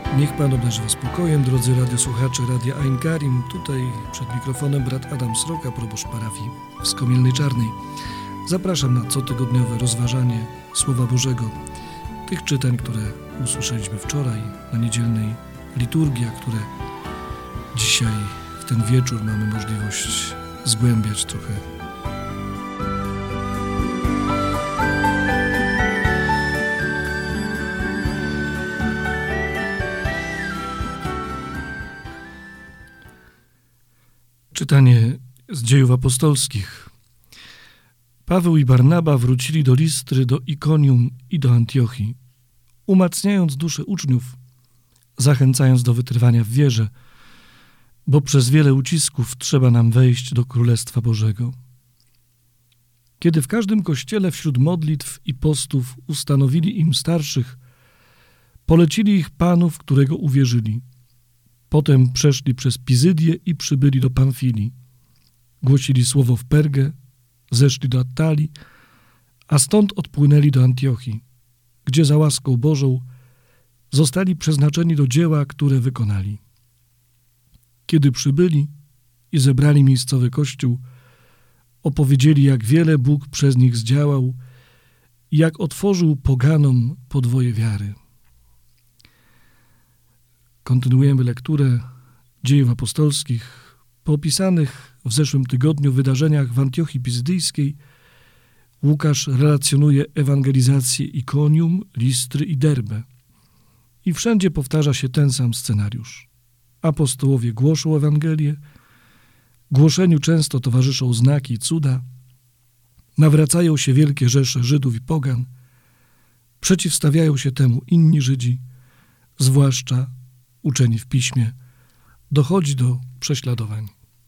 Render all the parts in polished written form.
Niech Pan obdarzy Was spokojem, drodzy radiosłuchacze Radia Ein Karim. Tutaj przed mikrofonem brat Adam Sroka, proboszcz parafii w Skomielnej Czarnej. Zapraszam na cotygodniowe rozważanie Słowa Bożego, tych czytań, które usłyszeliśmy wczoraj na niedzielnej liturgii, a które dzisiaj w ten wieczór mamy możliwość zgłębiać trochę. Czytanie z Dziejów Apostolskich. Paweł i Barnaba wrócili do Listry, do Ikonium i do Antiochii, umacniając duszę uczniów, zachęcając do wytrwania w wierze, bo przez wiele ucisków trzeba nam wejść do Królestwa Bożego. Kiedy w każdym kościele wśród modlitw i postów ustanowili im starszych, polecili ich Panu, w którego uwierzyli. Potem przeszli przez Pizydię i przybyli do Pamfilii. Głosili słowo w Pergę, zeszli do Attalii, a stąd odpłynęli do Antiochii, gdzie za łaską Bożą zostali przeznaczeni do dzieła, które wykonali. Kiedy przybyli i zebrali miejscowy kościół, opowiedzieli, jak wiele Bóg przez nich zdziałał i jak otworzył poganom podwoje wiary. Kontynuujemy lekturę Dziejów Apostolskich. Po opisanych w zeszłym tygodniu wydarzeniach w Antiochii Pizydyjskiej Łukasz relacjonuje ewangelizację Ikonium, Listry i Derbę. I wszędzie powtarza się ten sam scenariusz. Apostołowie głoszą Ewangelię, głoszeniu często towarzyszą znaki i cuda, nawracają się wielkie rzesze Żydów i pogan, przeciwstawiają się temu inni Żydzi, zwłaszcza uczeni w Piśmie, dochodzi do prześladowań.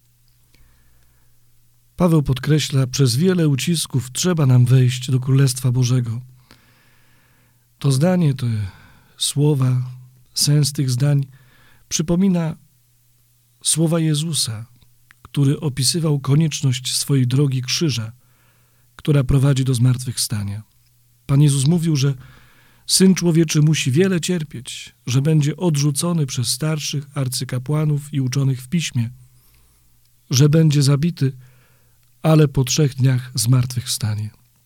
Paweł podkreśla, przez wiele ucisków trzeba nam wejść do Królestwa Bożego. To zdanie, te słowa, sens tych zdań przypomina słowa Jezusa, który opisywał konieczność swojej drogi krzyża, która prowadzi do zmartwychwstania. Pan Jezus mówił, że Syn Człowieczy musi wiele cierpieć, że będzie odrzucony przez starszych arcykapłanów i uczonych w Piśmie, że będzie zabity, ale po 3 dniach zmartwychwstanie.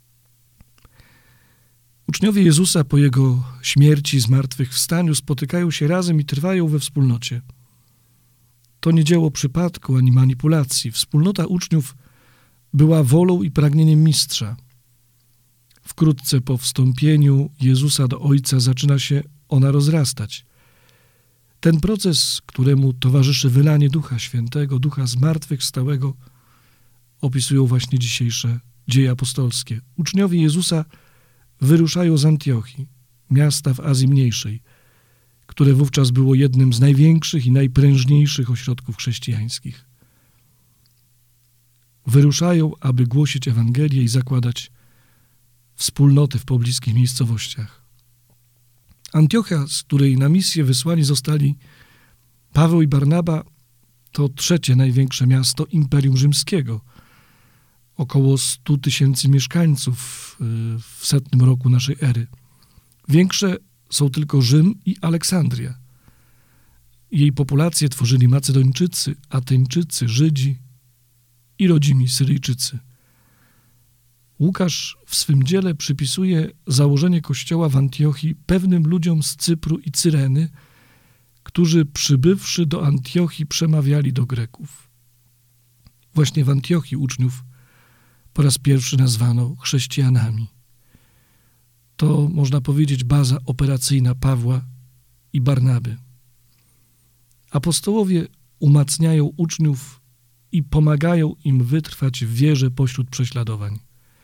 Uczniowie Jezusa po Jego śmierci i zmartwychwstaniu spotykają się razem i trwają we wspólnocie. To nie dzieło przypadku ani manipulacji. Wspólnota uczniów była wolą i pragnieniem Mistrza. Wkrótce po wstąpieniu Jezusa do Ojca zaczyna się ona rozrastać. Ten proces, któremu towarzyszy wylanie Ducha Świętego, Ducha zmartwychwstałego, opisują właśnie dzisiejsze Dzieje Apostolskie. Uczniowie Jezusa wyruszają z Antiochii, miasta w Azji Mniejszej, które wówczas było jednym z największych i najprężniejszych ośrodków chrześcijańskich. Wyruszają, aby głosić Ewangelię i zakładać wspólnoty w pobliskich miejscowościach. Antiochia, z której na misję wysłani zostali Paweł i Barnaba, to 3. największe miasto Imperium Rzymskiego. Około 100 000 mieszkańców w 100 roku naszej ery. Większe są tylko Rzym i Aleksandria. Jej populację tworzyli Macedończycy, Ateńczycy, Żydzi i rodzimi Syryjczycy. Łukasz w swym dziele przypisuje założenie kościoła w Antiochii pewnym ludziom z Cypru i Cyreny, którzy przybywszy do Antiochii przemawiali do Greków. Właśnie w Antiochii uczniów po raz pierwszy nazwano chrześcijanami. To, można powiedzieć, baza operacyjna Pawła i Barnaby. Apostołowie umacniają uczniów i pomagają im wytrwać w wierze pośród prześladowań.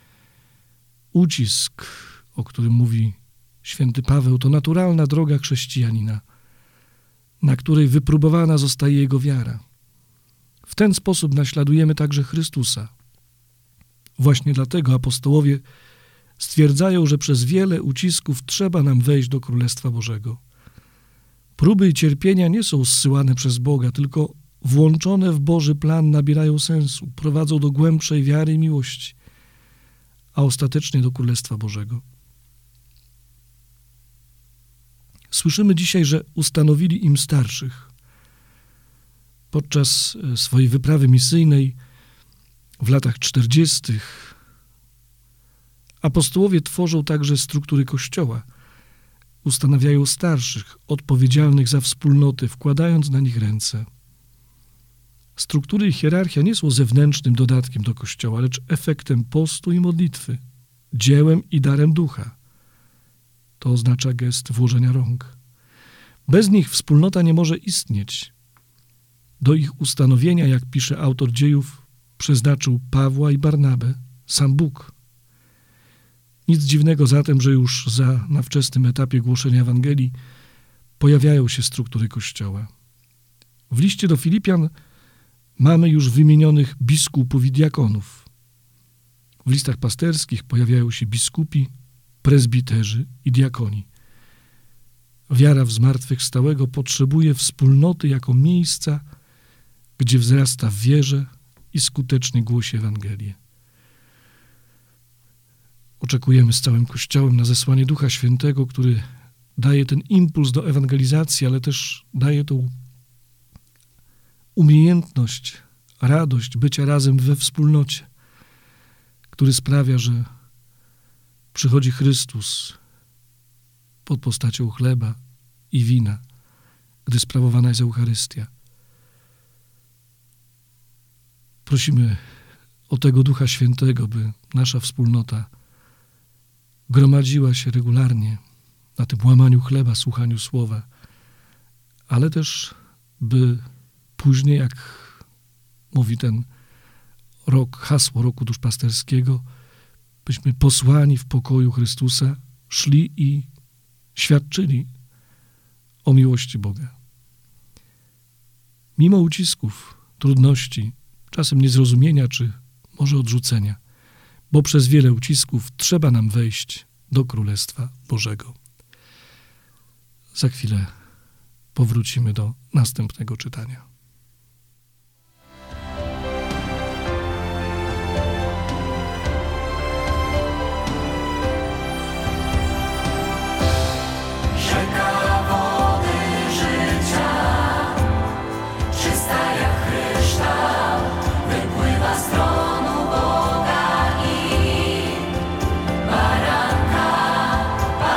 Ucisk, o którym mówi święty Paweł, to naturalna droga chrześcijanina, na której wypróbowana zostaje jego wiara. W ten sposób naśladujemy także Chrystusa. Właśnie dlatego apostołowie stwierdzają, że przez wiele ucisków trzeba nam wejść do Królestwa Bożego. Próby i cierpienia nie są zsyłane przez Boga, tylko włączone w Boży plan nabierają sensu, prowadzą do głębszej wiary i miłości, a ostatecznie do Królestwa Bożego. Słyszymy dzisiaj, że ustanowili im starszych. Podczas swojej wyprawy misyjnej w latach 40. apostołowie tworzą także struktury Kościoła. Ustanawiają starszych, odpowiedzialnych za wspólnoty, wkładając na nich ręce. Struktury i hierarchia nie są zewnętrznym dodatkiem do Kościoła, lecz efektem postu i modlitwy, dziełem i darem ducha. To oznacza gest włożenia rąk. Bez nich wspólnota nie może istnieć. Do ich ustanowienia, jak pisze autor Dziejów, przeznaczył Pawła i Barnabę, sam Bóg. Nic dziwnego zatem, że już na wczesnym etapie głoszenia Ewangelii pojawiają się struktury Kościoła. W liście do Filipian mamy już wymienionych biskupów i diakonów. W listach pasterskich pojawiają się biskupi, prezbiterzy i diakoni. Wiara w zmartwychwstałego potrzebuje wspólnoty jako miejsca, gdzie wzrasta w wierze i skutecznie głosi Ewangelię. Oczekujemy z całym Kościołem na zesłanie Ducha Świętego, który daje ten impuls do ewangelizacji, ale też daje tą umiejętność, radość bycia razem we wspólnocie, który sprawia, że przychodzi Chrystus pod postacią chleba i wina, gdy sprawowana jest Eucharystia. Prosimy o tego Ducha Świętego, by nasza wspólnota gromadziła się regularnie na tym łamaniu chleba, słuchaniu słowa, ale też by później, jak mówi ten rok, hasło roku duszpasterskiego, byśmy posłani w pokoju Chrystusa szli i świadczyli o miłości Boga. Mimo ucisków, trudności, czasem niezrozumienia czy może odrzucenia, bo przez wiele ucisków trzeba nam wejść do Królestwa Bożego. Za chwilę powrócimy do następnego czytania.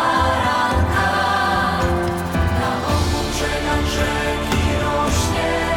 Rzeki rośnie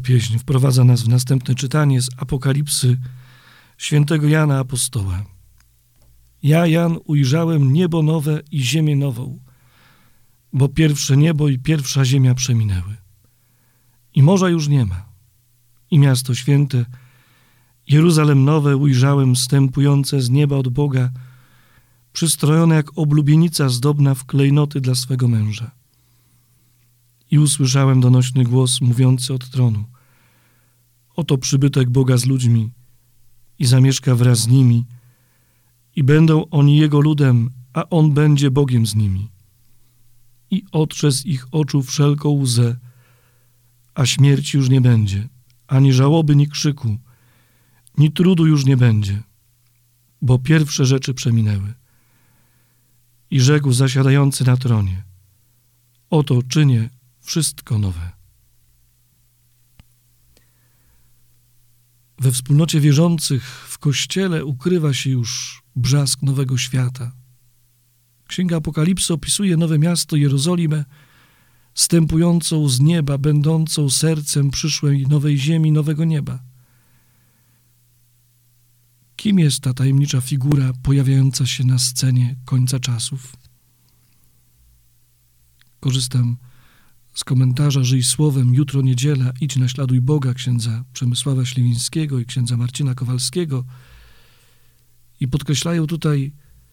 pieśń wprowadza nas w następne czytanie z Apokalipsy świętego Jana Apostoła. Ja, Jan, ujrzałem niebo nowe i ziemię nową, bo pierwsze niebo i pierwsza ziemia przeminęły. I morza już nie ma. I miasto święte, Jeruzalem nowe, ujrzałem zstępujące z nieba od Boga, przystrojone jak oblubienica zdobna w klejnoty dla swego męża. I usłyszałem donośny głos mówiący od tronu: oto przybytek Boga z ludźmi i zamieszka wraz z nimi i będą oni Jego ludem, a On będzie Bogiem z nimi. I otrze z ich oczu wszelką łzę, a śmierci już nie będzie, ani żałoby, ni krzyku, ni trudu już nie będzie, bo pierwsze rzeczy przeminęły. I rzekł zasiadający na tronie: oto czynię wszystko nowe. We wspólnocie wierzących w Kościele ukrywa się już brzask nowego świata. Księga Apokalipsy opisuje nowe miasto Jerozolimę, zstępującą z nieba, będącą sercem przyszłej nowej ziemi, nowego nieba. Kim jest ta tajemnicza figura pojawiająca się na scenie końca czasów? Korzystam z komentarza Żyj Słowem, jutro niedziela, idź naśladuj Boga księdza Przemysława Śliwińskiego i księdza Marcina Kowalskiego i podkreślają tutaj,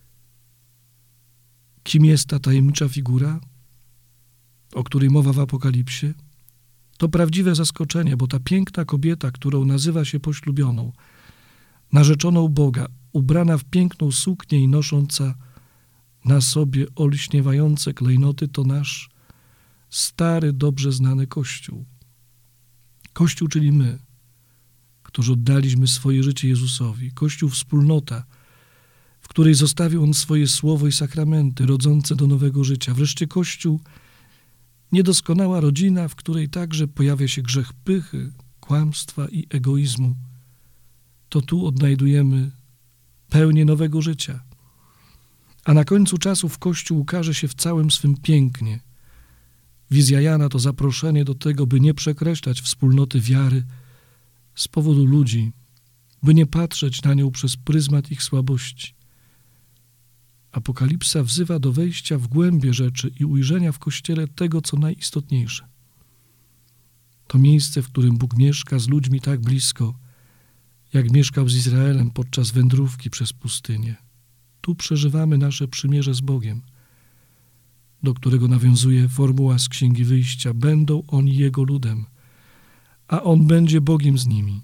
kim jest ta tajemnicza figura, o której mowa w Apokalipsie. To prawdziwe zaskoczenie, bo ta piękna kobieta, którą nazywa się poślubioną, narzeczoną Boga, ubrana w piękną suknię i nosząca na sobie olśniewające klejnoty, to nasz stary, dobrze znany Kościół. Kościół, czyli my, którzy oddaliśmy swoje życie Jezusowi. Kościół, wspólnota, w której zostawił On swoje słowo i sakramenty rodzące do nowego życia. Wreszcie Kościół, niedoskonała rodzina, w której także pojawia się grzech pychy, kłamstwa i egoizmu. To tu odnajdujemy pełnię nowego życia. A na końcu czasów Kościół ukaże się w całym swym pięknie. Wizja Jana to zaproszenie do tego, by nie przekreślać wspólnoty wiary z powodu ludzi, by nie patrzeć na nią przez pryzmat ich słabości. Apokalipsa wzywa do wejścia w głębie rzeczy i ujrzenia w Kościele tego, co najistotniejsze. To miejsce, w którym Bóg mieszka z ludźmi tak blisko, jak mieszkał z Izraelem podczas wędrówki przez pustynię. Tu przeżywamy nasze przymierze z Bogiem, do którego nawiązuje formuła z Księgi Wyjścia. Będą oni Jego ludem, a On będzie Bogiem z nimi.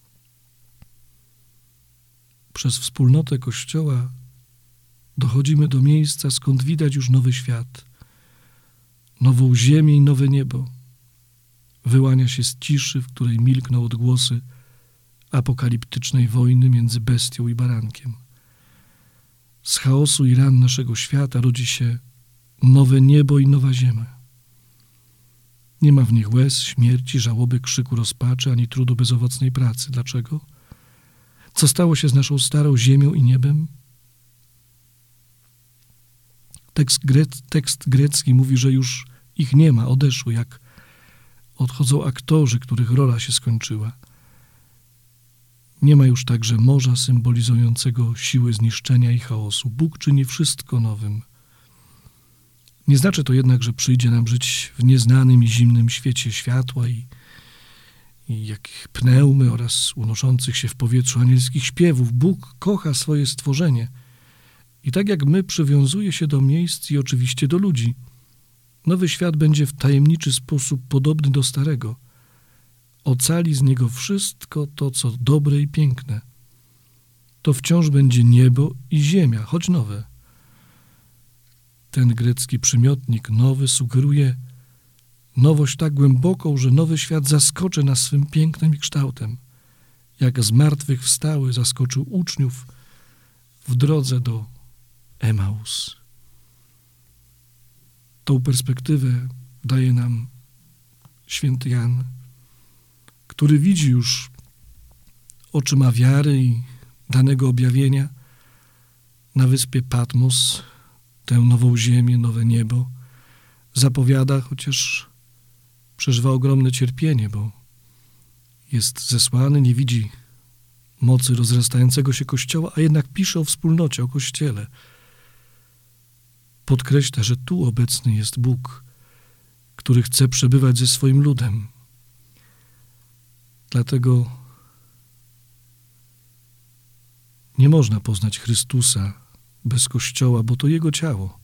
Przez wspólnotę Kościoła dochodzimy do miejsca, skąd widać już nowy świat, nową ziemię i nowe niebo. Wyłania się z ciszy, w której milkną odgłosy apokaliptycznej wojny między bestią i barankiem. Z chaosu i ran naszego świata rodzi się nowe niebo i nowa ziemia. Nie ma w nich łez, śmierci, żałoby, krzyku, rozpaczy, ani trudu bezowocnej pracy. Dlaczego? Co stało się z naszą starą ziemią i niebem? Tekst grecki mówi, że już ich nie ma, odeszły, jak odchodzą aktorzy, których rola się skończyła. Nie ma już także morza symbolizującego siły zniszczenia i chaosu. Bóg czyni wszystko nowym. Nie znaczy to jednak, że przyjdzie nam żyć w nieznanym i zimnym świecie światła i jak pneumy oraz unoszących się w powietrzu anielskich śpiewów. Bóg kocha swoje stworzenie i tak jak my przywiązuje się do miejsc i oczywiście do ludzi. Nowy świat będzie w tajemniczy sposób podobny do starego. Ocali z niego wszystko to, co dobre i piękne. To wciąż będzie niebo i ziemia, choć nowe. Ten grecki przymiotnik nowy sugeruje nowość tak głęboką, że nowy świat zaskoczy nas swym pięknem i kształtem. Jak zmartwychwstały zaskoczył uczniów w drodze do Emaus. Tą perspektywę daje nam święty Jan, który widzi już oczyma wiary i danego objawienia na wyspie Patmos tę nową ziemię, nowe niebo. Zapowiada, chociaż przeżywa ogromne cierpienie, bo jest zesłany, nie widzi mocy rozrastającego się Kościoła, a jednak pisze o wspólnocie, o Kościele. Podkreśla, że tu obecny jest Bóg, który chce przebywać ze swoim ludem. Dlatego nie można poznać Chrystusa bez Kościoła, bo to Jego ciało.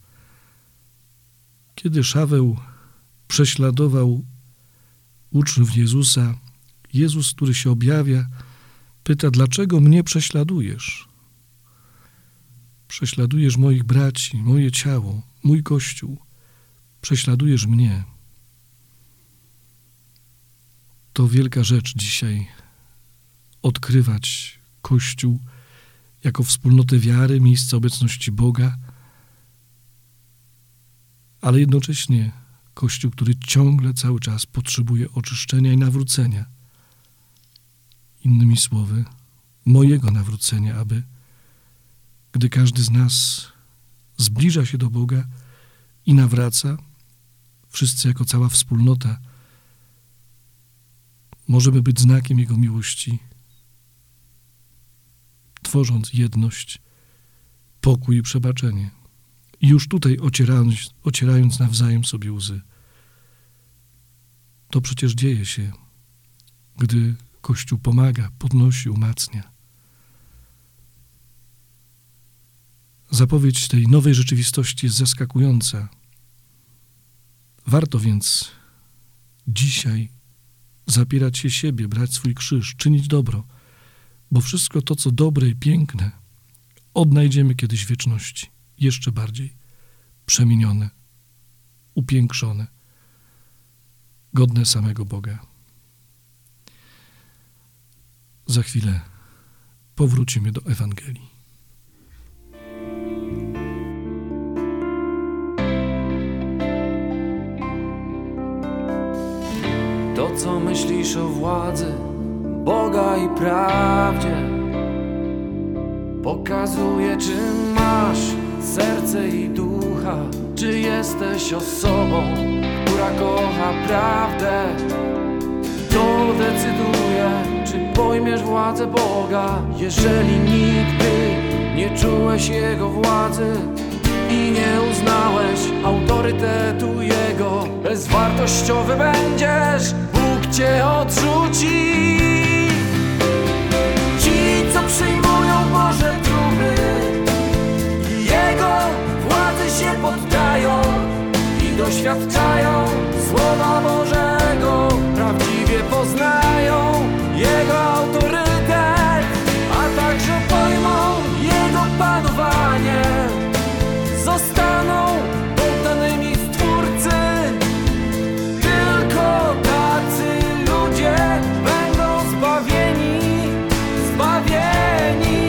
Kiedy Szaweł prześladował uczniów Jezusa, Jezus, który się objawia, pyta: dlaczego mnie prześladujesz? Prześladujesz moich braci, moje ciało, mój Kościół. Prześladujesz mnie. To wielka rzecz dzisiaj odkrywać Kościół jako wspólnotę wiary, miejsce obecności Boga, ale jednocześnie Kościół, który ciągle, cały czas potrzebuje oczyszczenia i nawrócenia. Innymi słowy, mojego nawrócenia, aby gdy każdy z nas zbliża się do Boga i nawraca, wszyscy jako cała wspólnota możemy być znakiem Jego miłości, tworząc jedność, pokój i przebaczenie. I już tutaj ocierając nawzajem sobie łzy. To przecież dzieje się, gdy Kościół pomaga, podnosi, umacnia. Zapowiedź tej nowej rzeczywistości jest zaskakująca. Warto więc dzisiaj zapierać się siebie, brać swój krzyż, czynić dobro, bo wszystko to, co dobre i piękne, odnajdziemy kiedyś w wieczności, jeszcze bardziej przemienione, upiększone, godne samego Boga. Za chwilę powrócimy do Ewangelii. To, co myślisz o władzy Boga i prawdzie, pokazuje, czy masz serce i ducha, czy jesteś osobą, która kocha prawdę. To decyduje, czy pojmiesz władzę Boga. Jeżeli nigdy nie czułeś Jego władzy i nie uznałeś autorytetu Jego, bezwartościowy będziesz, Bóg cię odrzuci. Ci, co przyjmują Boże trójby i Jego władzy się poddają i doświadczają Słowa Bożego, prawdziwie poznają Jego autorytet, a także pojmą Jego panowanie, zostaną poddanymi Stwórcy. Tylko tacy ludzie będą zbawieni, zbawieni.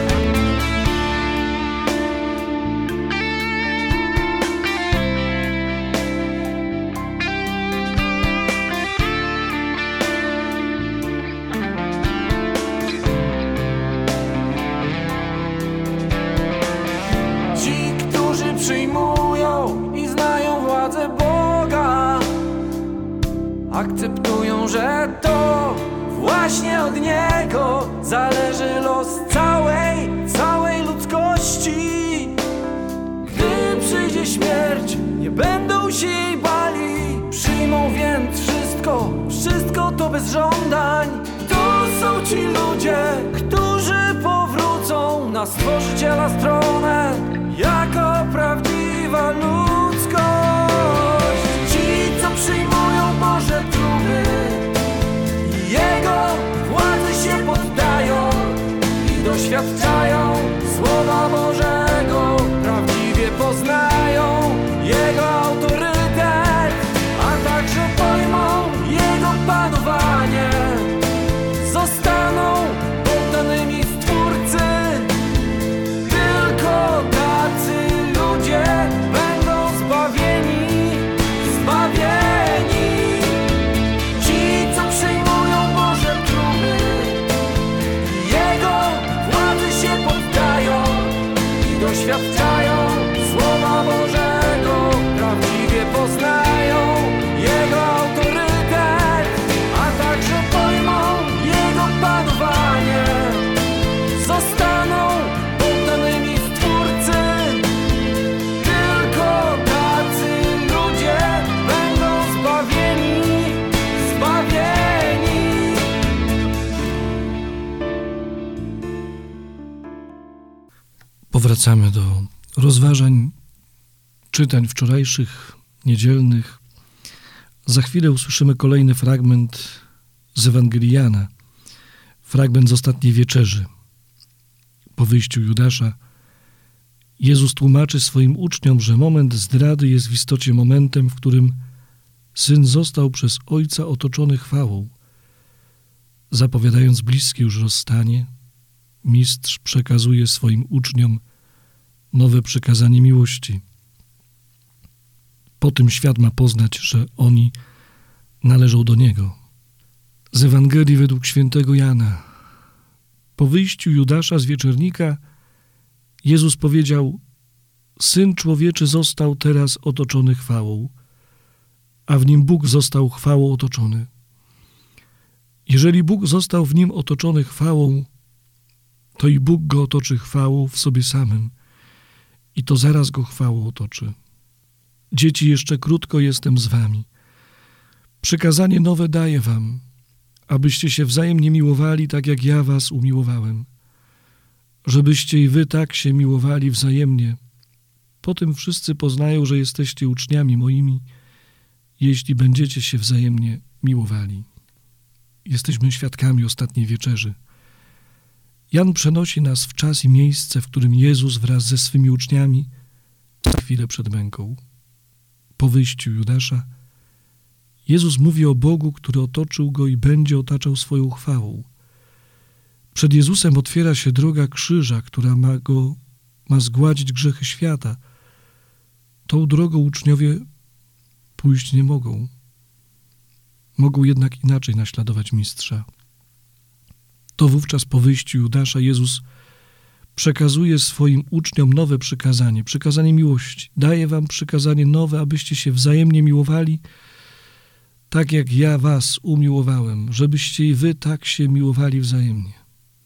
Ci, którzy przyjmują i znają władzę Boga, akceptują, że to właśnie od Niego zależy los całej ludzkości. Gdy przyjdzie śmierć, nie będą się jej bali, przyjmą więc wszystko to bez żądań. To są ci ludzie, którzy powrócą na Stworzyciela stronę jako prawdziwa ludzkość. Ci, co przyjmują Boże trójby i Jego władzy się poddają i doświadczają Słowa Bożego, prawdziwie poznają Jego autorytet, a także pojmą Jego panowanie, zostaną poddanymi Stwórcy. Tylko tacy ludzie będą zbawieni, zbawieni. Ci, co przyjmują Boże trójby i Jego władzy się poddają i doświadczają Słowa Bożego, prawdziwie poznają Jego autorytet, a także pojmą Powracamy do rozważań, czytań wczorajszych, niedzielnych. Za chwilę usłyszymy kolejny fragment z Ewangelii Jana, fragment z Ostatniej Wieczerzy. Po wyjściu Judasza Jezus tłumaczy swoim uczniom, że moment zdrady jest w istocie momentem, w którym Syn został przez Ojca otoczony chwałą. Zapowiadając bliskie już rozstanie, Mistrz przekazuje swoim uczniom nowe przykazanie miłości. Po tym świat ma poznać, że oni należą do Niego. Z Ewangelii według świętego Jana. Po wyjściu Judasza z wieczernika Jezus powiedział: Syn Człowieczy został teraz otoczony chwałą, a w Nim Bóg został chwałą otoczony. Jeżeli Bóg został w Nim otoczony chwałą, to i Bóg Go otoczy chwałą w sobie samym i to zaraz Go chwałą otoczy. Dzieci, jeszcze krótko jestem z wami. Przykazanie nowe daję wam, abyście się wzajemnie miłowali, tak jak ja was umiłowałem. Żebyście i wy tak się miłowali wzajemnie. Po tym wszyscy poznają, że jesteście uczniami moimi, jeśli będziecie się wzajemnie miłowali. Jesteśmy świadkami Ostatniej Wieczerzy. Jan przenosi nas w czas i miejsce, w którym Jezus wraz ze swymi uczniami za chwilę przed męką. Po wyjściu Judasza Jezus mówi o Bogu, który otoczył Go i będzie otaczał swoją chwałą. Przed Jezusem otwiera się droga krzyża, która ma zgładzić grzechy świata. Tą drogą uczniowie pójść nie mogą. Mogą jednak inaczej naśladować Mistrza. To wówczas po wyjściu Judasza Jezus przekazuje swoim uczniom nowe przykazanie, przykazanie miłości. Daję wam przykazanie nowe, abyście się wzajemnie miłowali, tak jak ja was umiłowałem, żebyście i wy tak się miłowali wzajemnie.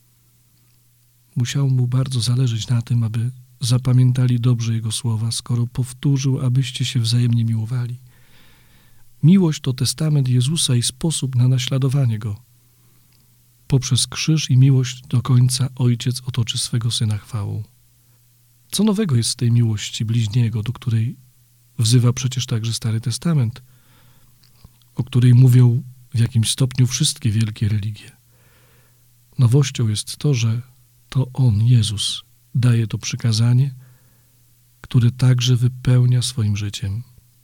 Musiało mu bardzo zależeć na tym, aby zapamiętali dobrze Jego słowa, skoro powtórzył, abyście się wzajemnie miłowali. Miłość to testament Jezusa i sposób na naśladowanie Go. Poprzez krzyż i miłość do końca Ojciec otoczy swego Syna chwałą. Co nowego jest z tej miłości bliźniego, do której wzywa przecież także Stary Testament, o której mówią w jakimś stopniu wszystkie wielkie religie? Nowością jest to, że to On, Jezus, daje to przykazanie, które także wypełnia swoim życiem.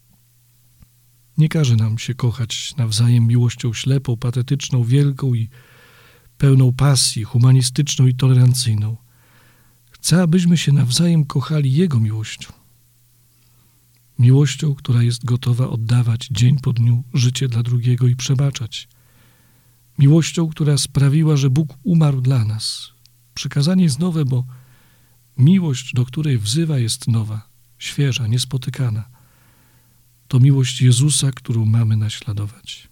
Nie każe nam się kochać nawzajem miłością ślepą, patetyczną, wielką i pełną pasji, humanistyczną i tolerancyjną. Chce, abyśmy się nawzajem kochali Jego miłością. Miłością, która jest gotowa oddawać dzień po dniu życie dla drugiego i przebaczać. Miłością, która sprawiła, że Bóg umarł dla nas. Przykazanie jest nowe, bo miłość, do której wzywa, jest nowa, świeża, niespotykana. To miłość Jezusa, którą mamy naśladować.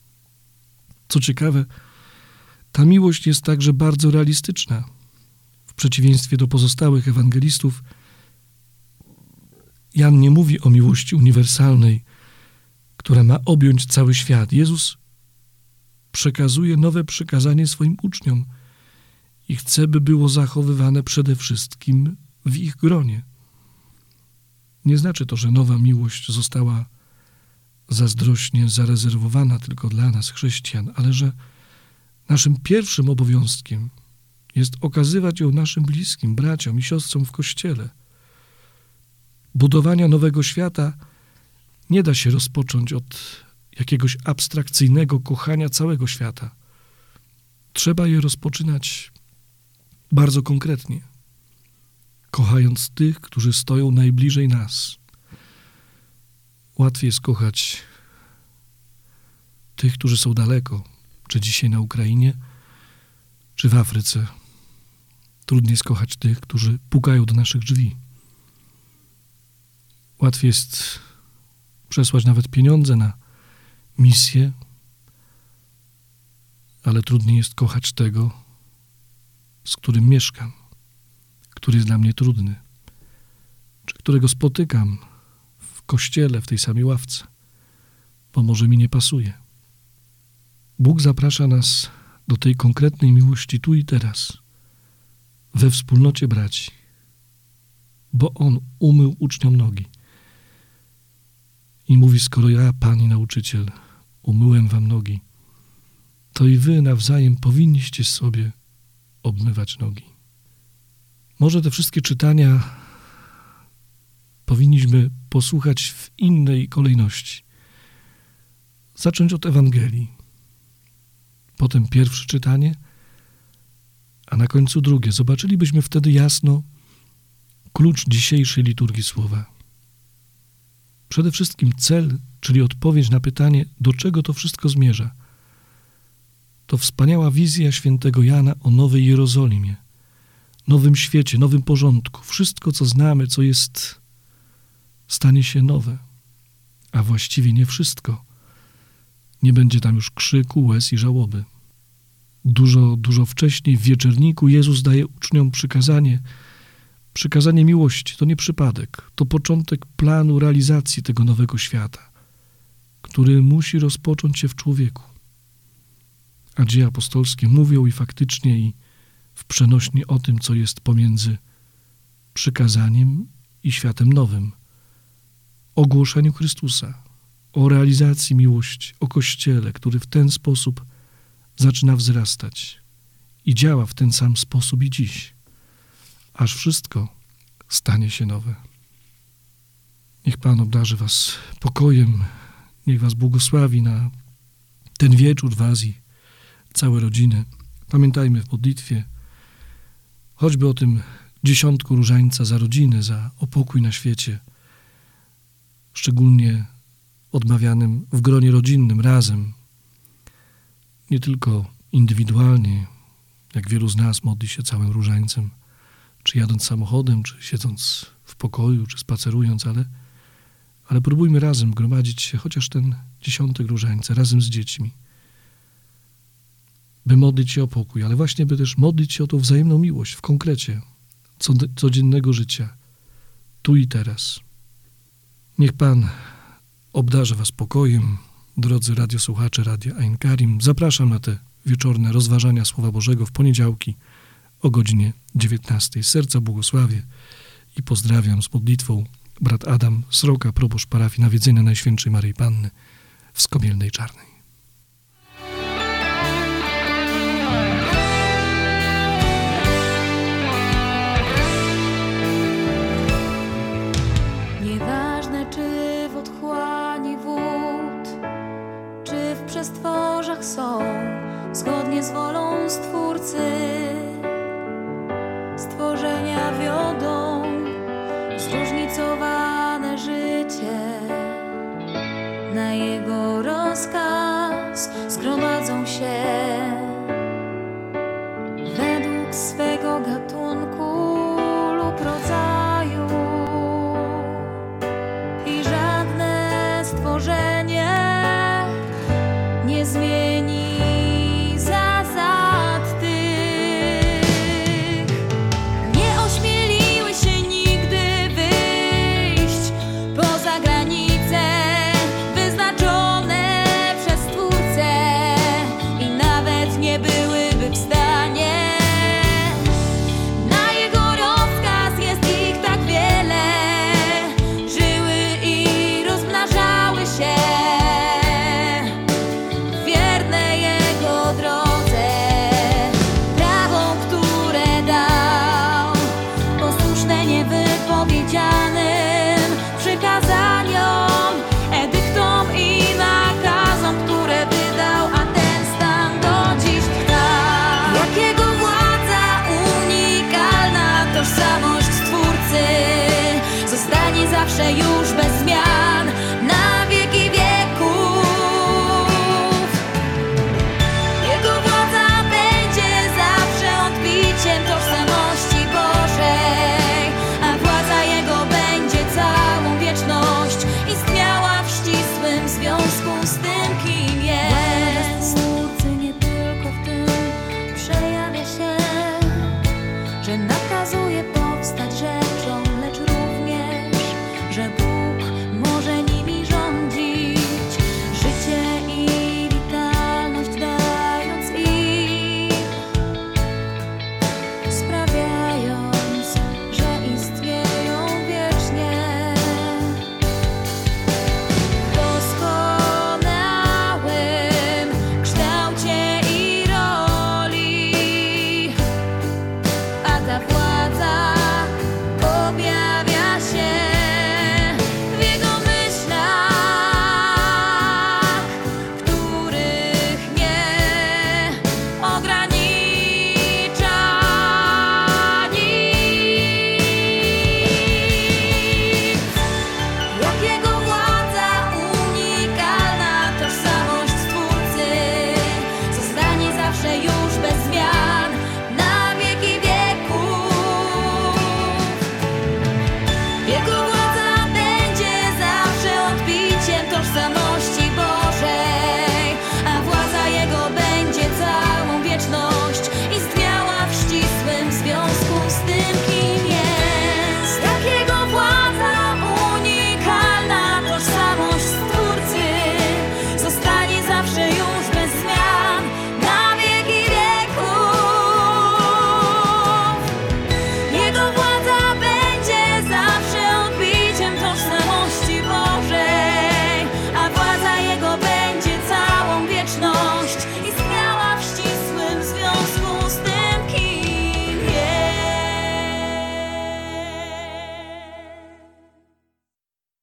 Co ciekawe, ta miłość jest także bardzo realistyczna. W przeciwieństwie do pozostałych ewangelistów, Jan nie mówi o miłości uniwersalnej, która ma objąć cały świat. Jezus przekazuje nowe przykazanie swoim uczniom i chce, by było zachowywane przede wszystkim w ich gronie. Nie znaczy to, że nowa miłość została zazdrośnie zarezerwowana tylko dla nas, chrześcijan, ale że naszym pierwszym obowiązkiem jest okazywać ją naszym bliskim, braciom i siostrom w Kościele. Budowania nowego świata nie da się rozpocząć od jakiegoś abstrakcyjnego kochania całego świata. Trzeba je rozpoczynać bardzo konkretnie, kochając tych, którzy stoją najbliżej nas. Łatwiej jest kochać tych, którzy są daleko, czy dzisiaj na Ukrainie, czy w Afryce. Trudniej jest kochać tych, którzy pukają do naszych drzwi. Łatwiej jest przesłać nawet pieniądze na misję, ale trudniej jest kochać tego, z którym mieszkam, który jest dla mnie trudny, czy którego spotykam w kościele, w tej samej ławce, bo może mi nie pasuje. Bóg zaprasza nas do tej konkretnej miłości tu i teraz, we wspólnocie braci. bo On umył uczniom nogi. I mówi, skoro ja, Pan i nauczyciel, umyłem wam nogi, to i wy nawzajem powinniście sobie obmywać nogi. Może te wszystkie czytania powinniśmy posłuchać w innej kolejności. Zacząć od Ewangelii, potem pierwsze czytanie, a na końcu drugie. Zobaczylibyśmy wtedy jasno klucz dzisiejszej liturgii słowa. Przede wszystkim cel, czyli odpowiedź na pytanie, do czego to wszystko zmierza. To wspaniała wizja świętego Jana o Nowej Jerozolimie, nowym świecie, nowym porządku. Wszystko, co znamy, co jest, stanie się nowe. A właściwie nie wszystko. Nie będzie tam już krzyku, łez i żałoby. Dużo wcześniej w wieczerniku Jezus daje uczniom przykazanie miłości. To nie przypadek. To początek planu realizacji tego nowego świata, który musi rozpocząć się w człowieku. A dzieje apostolskie mówią i faktycznie i w przenośni o tym, co jest pomiędzy przykazaniem i światem nowym. O głoszeniu Chrystusa, o realizacji miłości, o Kościele, który w ten sposób zaczyna wzrastać i działa w ten sam sposób i dziś, aż wszystko stanie się nowe. Niech Pan obdarzy was pokojem, niech was błogosławi na ten wieczór was i całe rodziny. Pamiętajmy w modlitwie choćby o tym 10 różańca za rodzinę, za pokój na świecie, szczególnie odmawianym w gronie rodzinnym, razem, nie tylko indywidualnie, jak wielu z nas modli się całym różańcem, czy jadąc samochodem, czy siedząc w pokoju, czy spacerując, ale próbujmy razem gromadzić się, chociaż ten 10 różańca, razem z dziećmi, by modlić się o pokój, ale właśnie by też modlić się o tą wzajemną miłość w konkrecie codziennego życia, tu i teraz. Niech Pan obdarzy was pokojem, drodzy radiosłuchacze Radia Ein Karim. Zapraszam na te wieczorne rozważania Słowa Bożego w poniedziałki o godzinie 19. Z serca błogosławię i pozdrawiam z modlitwą brat Adam Sroka, proboszcz parafii Nawiedzenia Najświętszej Maryi Panny w Skomielnej Czarnej. Nieważne, czy w otchłani wód, czy w przestworzach są, zgodnie z wolą Stwórcy, stworzenia wiodą zróżnicowane życie. Na Jego rozkaz zgromadzą się według swego gatunku lub rodzaju i żadne stworzenie nie zmieni zasad tych. Nie ośmieliły się nigdy wyjść poza granice wyznaczone przez Stwórcę i nawet nie byłyby w stanie. Na Jego rozkaz jest ich tak wiele, żyły i rozmnażały się wierne Jego drodze. Prawom, które dał, posłuszne niewypowiedzianym przykazaniom, edyktom i nakazom, które wydał, a ten stan do dziś trwa. Jak Jego władza, unikalna tożsamość Stwórcy zostanie zawsze już bez